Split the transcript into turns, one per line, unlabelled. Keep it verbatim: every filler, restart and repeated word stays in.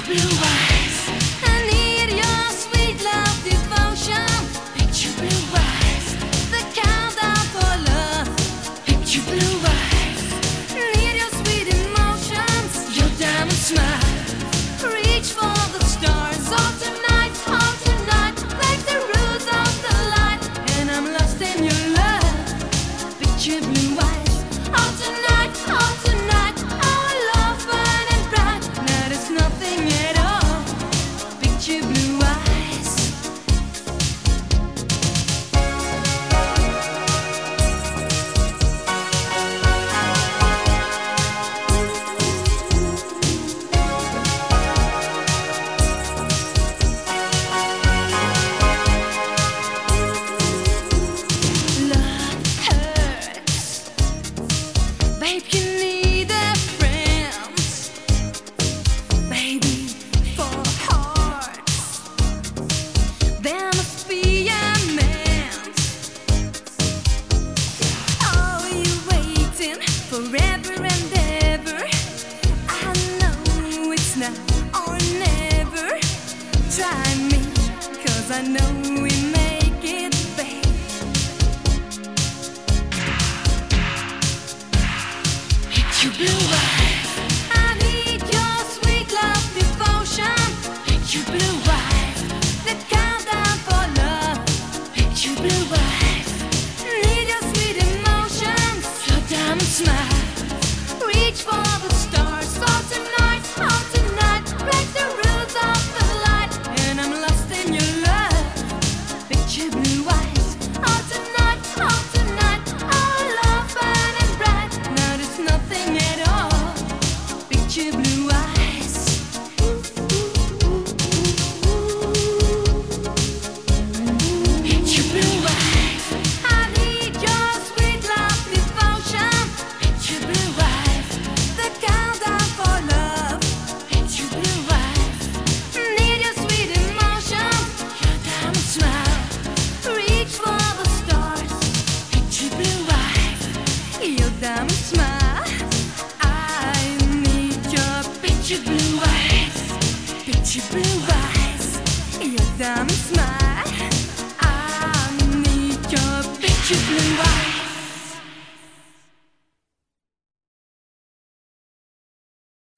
blue eyes. I need your sweet love devotion. Picture blue eyes. The countdown for love. Picture blue eyes. Need your sweet emotions. Your diamond smile. Reach for the stars. All tonight, all tonight. Break the rules of the light. And I'm lost in your love. Picture blue eyes. All tonight, all tonight. Our love burning bright. Now there's nothing at all. Picture blue eyes. Love hurts. Babe, you need a friend. Baby, for hearts there must be a man. Are you waiting forever and ever? I know it's now or never. Try me, 'cause I know we make it, babe. Picture blue eyes. I need your sweet love devotion. Picture blue eyes. The countdown for love. Picture blue eyes. Need your sweet emotions. Your diamond smile. Reach for